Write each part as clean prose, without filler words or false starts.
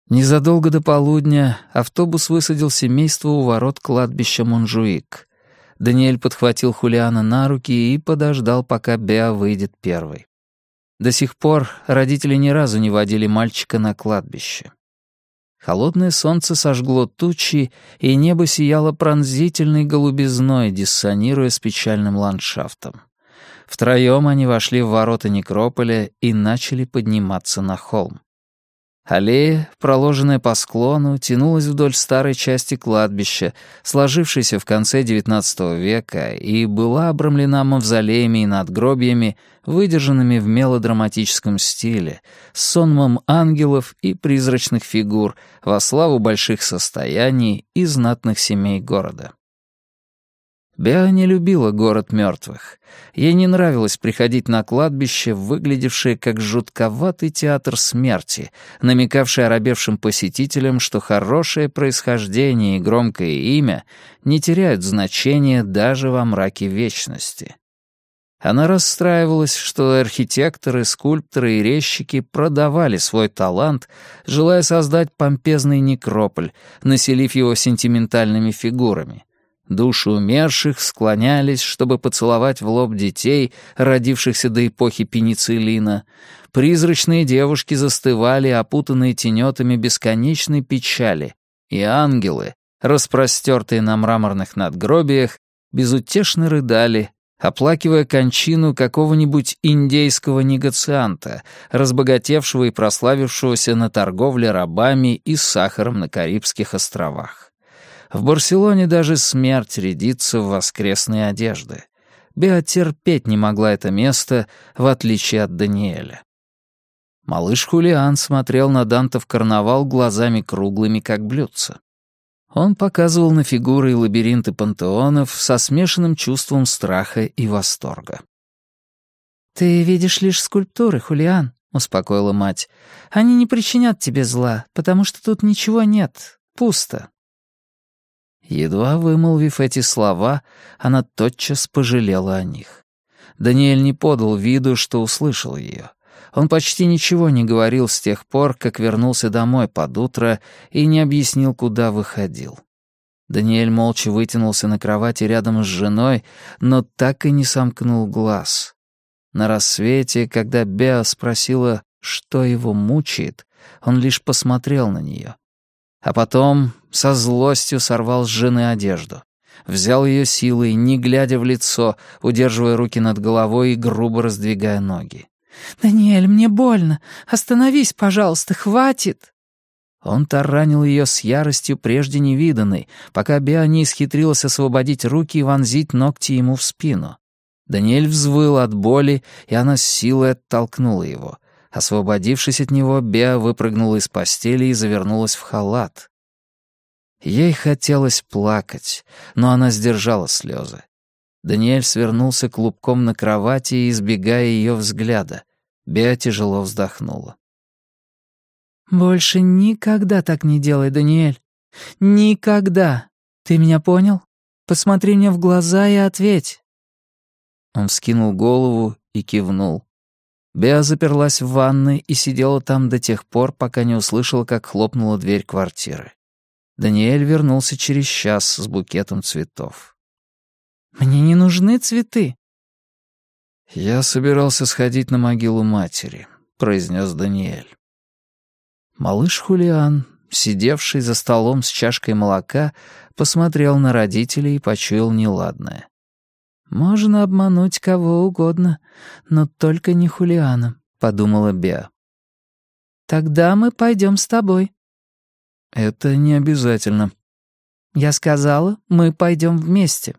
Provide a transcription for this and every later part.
Незадолго до полудня автобус высадил семейство у ворот кладбища Монжуик. Даниэль подхватил Хулиана на руки и подождал, пока Беа выйдет первой. До сих пор родители ни разу не водили мальчика на кладбище. Холодное солнце сожгло тучи, и небо сияло пронзительной голубизной, диссонируя с печальным ландшафтом. Втроем они вошли в ворота некрополя и начали подниматься на холм. Аллея, проложенная по склону, тянулась вдоль старой части кладбища, сложившейся в конце XIX века, и была обрамлена мавзолеями и надгробьями, выдержанными в мелодраматическом стиле, с сонмом ангелов и призрачных фигур во славу больших состояний и знатных семей города. Беа не любила город мертвых. Ей не нравилось приходить на кладбище, выглядевшее как жутковатый театр смерти, намекавший оробевшим посетителям, что хорошее происхождение и громкое имя не теряют значения даже во мраке вечности. Она расстраивалась, что архитекторы, скульпторы и резчики продавали свой талант, желая создать помпезный некрополь, населив его сентиментальными фигурами. Души умерших склонялись, чтобы поцеловать в лоб детей, родившихся до эпохи пенициллина. Призрачные девушки застывали, опутанные тенетами бесконечной печали. И ангелы, распростертые на мраморных надгробиях, безутешно рыдали, оплакивая кончину какого-нибудь индейского негацианта, разбогатевшего и прославившегося на торговле рабами и сахаром на Карибских островах. В Барселоне даже смерть рядится в воскресные одежды. Беа терпеть не могла это место, в отличие от Даниэля. Малыш Хулиан смотрел на Дантов карнавал глазами круглыми, как блюдца. Он показывал на фигуры и лабиринты пантеонов со смешанным чувством страха и восторга. «Ты видишь лишь скульптуры, Хулиан», — успокоила мать. «Они не причинят тебе зла, потому что тут ничего нет, пусто». Едва вымолвив эти слова, она тотчас пожалела о них. Даниэль не подал виду, что услышал ее. Он почти ничего не говорил с тех пор, как вернулся домой под утро и не объяснил, куда выходил. Даниэль молча вытянулся на кровати рядом с женой, но так и не сомкнул глаз. На рассвете, когда Беа спросила, что его мучает, он лишь посмотрел на нее. А потом со злостью сорвал с жены одежду. Взял ее силой, не глядя в лицо, удерживая руки над головой и грубо раздвигая ноги. «Даниэль, мне больно. Остановись, пожалуйста, хватит!» Он таранил ее с яростью прежде невиданной, пока Беа не исхитрилась освободить руки и вонзить ногти ему в спину. Даниэль взвыл от боли, и она с силой оттолкнула его. Освободившись от него, Беа выпрыгнула из постели и завернулась в халат. Ей хотелось плакать, но она сдержала слезы. Даниэль свернулся клубком на кровати, избегая ее взгляда. Беа тяжело вздохнула. «Больше никогда так не делай, Даниэль. Никогда. Ты меня понял? Посмотри мне в глаза и ответь». Он вскинул голову и кивнул. Беа заперлась в ванной и сидела там до тех пор, пока не услышала, как хлопнула дверь квартиры. Даниэль вернулся через час с букетом цветов. «Мне не нужны цветы». «Я собирался сходить на могилу матери», — произнес Даниэль. Малыш Хулиан, сидевший за столом с чашкой молока, посмотрел на родителей и почуял неладное. «Можно обмануть кого угодно, но только не Хулиана», — подумала Беа. «Тогда мы пойдем с тобой». «Это не обязательно». «Я сказала, мы пойдем вместе».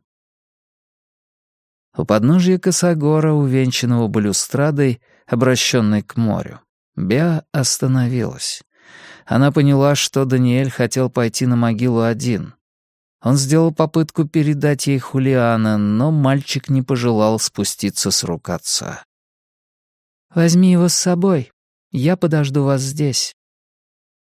У подножья косогора, увенчанного балюстрадой, обращенной к морю, Беа остановилась. Она поняла, что Даниэль хотел пойти на могилу один. Он сделал попытку передать ей Хулиана, но мальчик не пожелал спуститься с рук отца. «Возьми его с собой. Я подожду вас здесь».